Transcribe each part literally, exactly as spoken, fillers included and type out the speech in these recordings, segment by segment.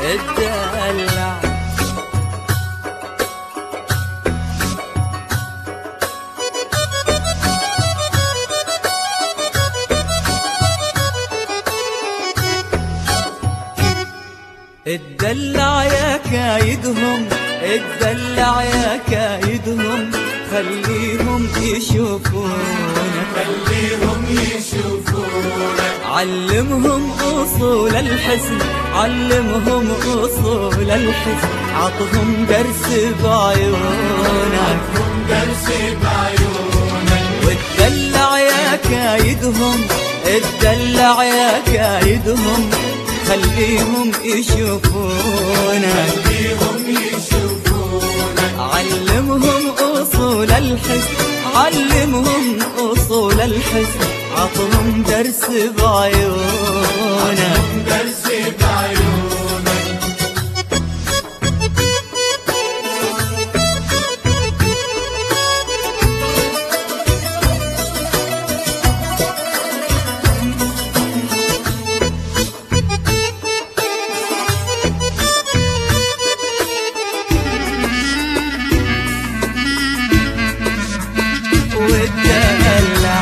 الدلع. الدلع يا كايدهم، الدلع يا كايدهم، خليهم يشوفونك، خليهم يشوفونك. علمهم أصول الحسن، علمهم أصول الحسن، عطهم درس بعيونك، عطهم درس بعيونك. والدلع يا كايدهم، الدلع يا كايدهم، خليهم يشوفونك، خليهم يشوفونك. علمهم أصول الحسن، علمهم أصول الحسن، عطهم درس بعيونك، عطهم درس بعيونك. والدلع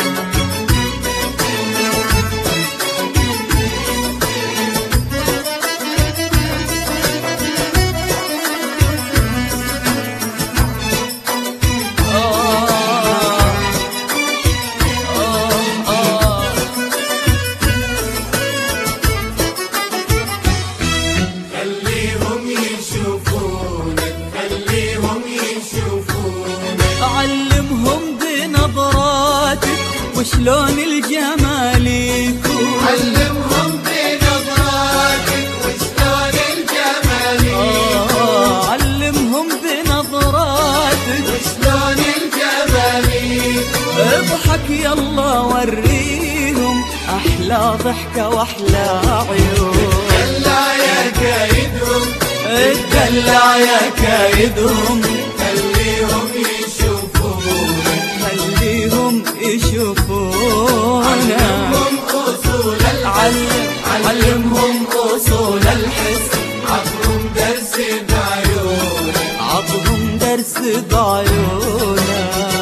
خليهم يشوفونك، خليهم يشوفونك. علمهم بنظراتك وشلون الجمال يكون، علمهم بنظراتك وشلون الجمال يكون. علمهم بنظراتك وشلون الجمال يكون. اضحك يلا وريهم احلى ضحكة واحلى عيون. الدلع يا كايدهم، الدلع يا كايدهم، خليهم يشوفونك. خليهم يشوفونك، علمهم أصول الحسن، علم علمهم أصول الحسن، عطهم درس بعيونك. عطهم درس بعيونك.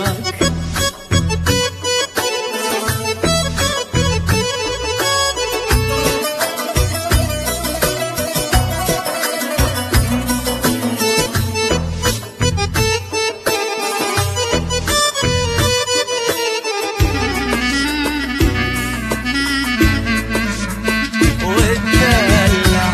والدلع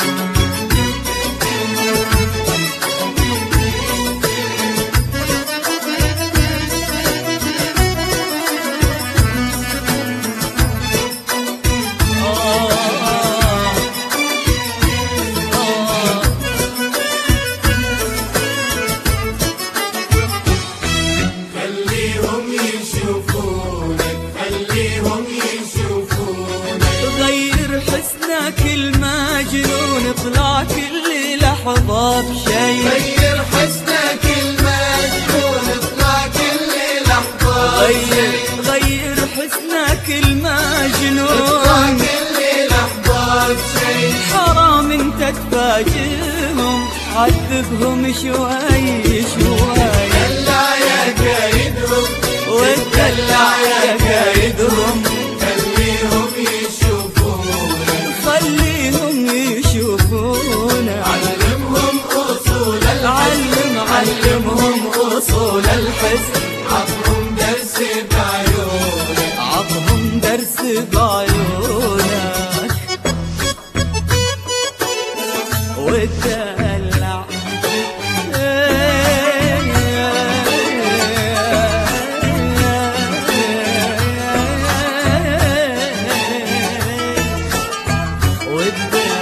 خليهم يشوفونك، خليهم يشوفونك. غير حسنك المجنون، اطلع كل لحظة بشي، غير حسنك المجنون، اطلع كل لحظة غير بشي. غير حسنك اطلع المجنون، كل لحظة بشي. حرام انت تفاجئهم، عذبهم شوي شوي. الدلع يا كايدهم، والدلع يا كايدهم، خليهم يشوفونك. خليهم يشوفونك، علمهم أصول الحسن، علم علمهم أصول الحسن، عطهم درس بعيونك. عطهم درس بعيونك. والدلع والدلع